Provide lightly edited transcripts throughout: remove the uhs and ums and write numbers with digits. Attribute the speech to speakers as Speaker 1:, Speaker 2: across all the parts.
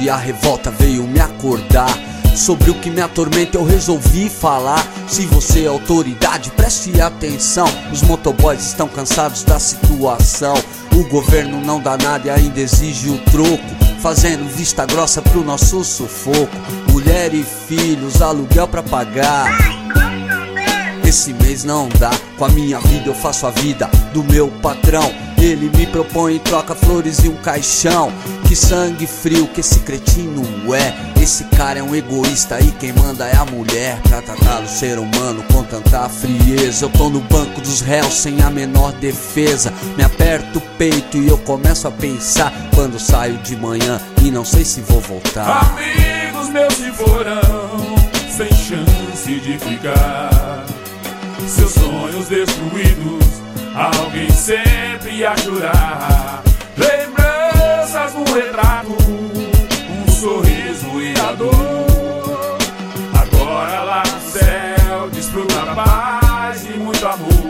Speaker 1: tarde a revolta veio me acordar. Sobre o que me atormenta eu resolvi falar. Se você é autoridade, preste atenção. Os motoboys estão cansados da situação. O governo não dá nada e ainda exige o troco, fazendo vista grossa pro nosso sufoco. Mulher e filhos, aluguel pra pagar. Esse mês não dá, com a minha vida eu faço a vida do meu patrão. Ele me propõe em troca flores e um caixão. Que sangue frio que esse cretino é. Esse cara é um egoísta e quem manda é a mulher. Pra tratar o ser humano com tanta frieza. Eu tô no banco dos réus sem a menor defesa. Me aperto o peito e eu começo a pensar quando saio de manhã e não sei se vou voltar.
Speaker 2: Amigos meus se foram sem chance de ficar. Seus sonhos destruídos, alguém sempre a chorar. Lembranças no retrato, um sorriso e a dor. Agora lá no céu desfruta a paz e muito amor.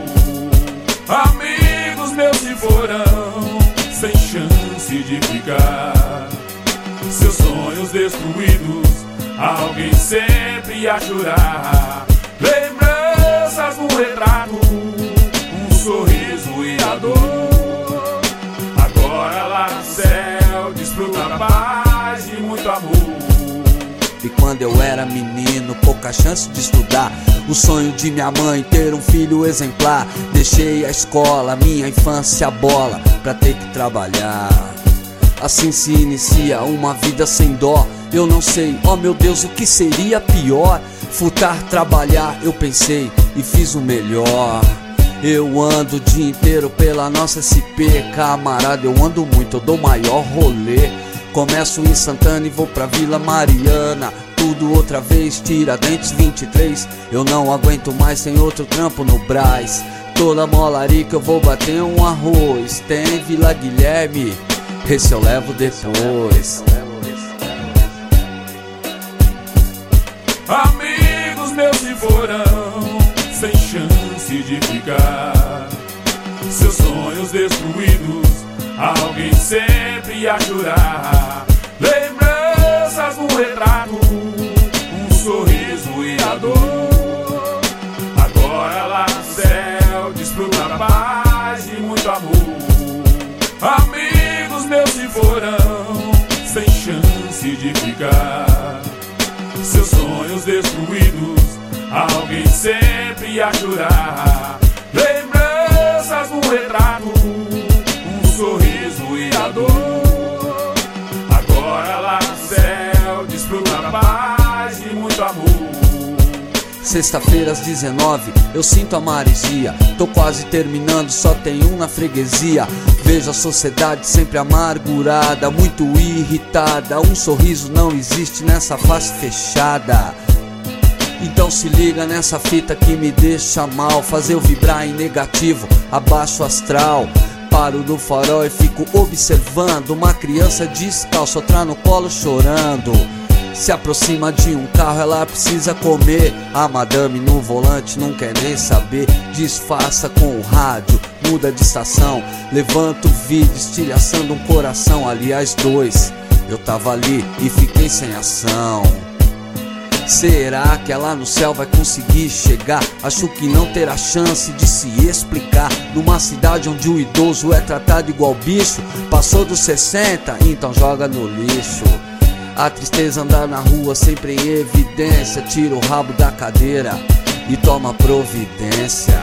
Speaker 2: Amigos meus se foram sem chance de ficar. Seus sonhos destruídos, alguém sempre a chorar. Lembranças no retrato, um sorriso e a dor. Agora lá no céu desfruta a paz e muito amor.
Speaker 1: E quando eu era menino, pouca chance de estudar. O sonho de minha mãe ter um filho exemplar. Deixei a escola, minha infância bola, pra ter que trabalhar. Assim se inicia uma vida sem dó. Eu não sei, oh meu Deus, o que seria pior? Furtar, trabalhar, eu pensei e fiz o melhor. Eu ando o dia inteiro pela nossa SP. Camarada, eu ando muito, eu dou maior rolê. Começo em Santana e vou pra Vila Mariana. Tudo outra vez, Tiradentes 23. Eu não aguento mais sem outro trampo no Brás. Toda molarica eu vou bater um arroz. Tem Vila Guilherme, esse eu levo depois.
Speaker 2: Amigos meus se foram sem chance de ficar. Seus sonhos destruídos, alguém sempre a chorar. Lembranças no retrato, um sorriso e a dor. Agora lá no céu desfruta a paz e muito amor. Amigos meus se foram sem chance de ficar. Seus sonhos destruídos, alguém sempre a chorar. Lembranças no retrato, um sorriso e a dor. Agora lá no céu desfruta a paz e muito amor.
Speaker 1: Sexta-feira às 19, eu sinto a maresia. Tô quase terminando, só tem um na freguesia. Vejo a sociedade sempre amargurada, muito irritada. Um sorriso não existe nessa face fechada. Então se liga nessa fita que me deixa mal. Fazer eu vibrar em negativo, abaixo astral. Paro no farol e fico observando uma criança descalça, outra no colo chorando. Se aproxima de um carro, ela precisa comer. A madame no volante não quer nem saber. Disfarça com o rádio, muda de estação. Levanta o vídeo, estilhaçando um coração. Aliás, dois, eu tava ali e fiquei sem ação. Será que ela no céu vai conseguir chegar? Acho que não terá chance de se explicar. Numa cidade onde o idoso é tratado igual bicho. Passou dos 60, então joga no lixo. A tristeza andar na rua sempre em evidência. Tira o rabo da cadeira e toma providência.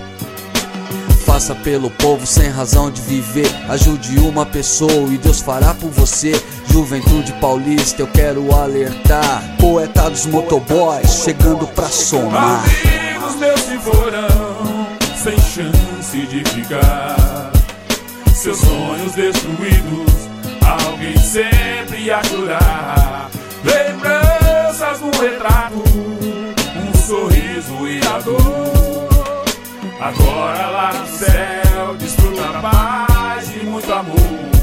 Speaker 1: Faça pelo povo sem razão de viver. Ajude uma pessoa e Deus fará por você. Juventude paulista, eu quero alertar. Poeta dos motoboys, chegando pra somar.
Speaker 2: Amigos meus se foram sem chance de ficar. Seus sonhos destruídos, alguém sempre a chorar. Lembranças no retrato, um sorriso e a dor. Agora lá no céu desfruta a paz e muito amor.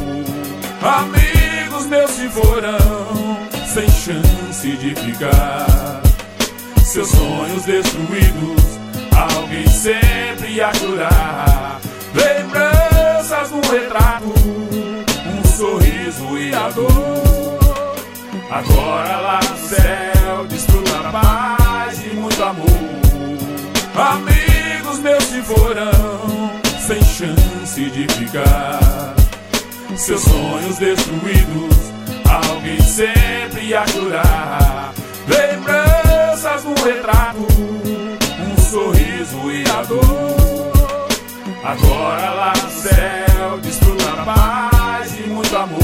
Speaker 2: Amigos meus se foram sem chance de ficar. Seus sonhos destruídos, alguém sempre a chorar. Lembranças no retrato, um sorriso e a dor. Agora lá no céu desfruta da paz e muito amor. Amigos meus se foram sem chance de ficar. Seus sonhos destruídos, alguém sempre ia chorar. Lembranças no retrato, um sorriso e a dor. Agora lá no céu desfruta da paz e muito amor.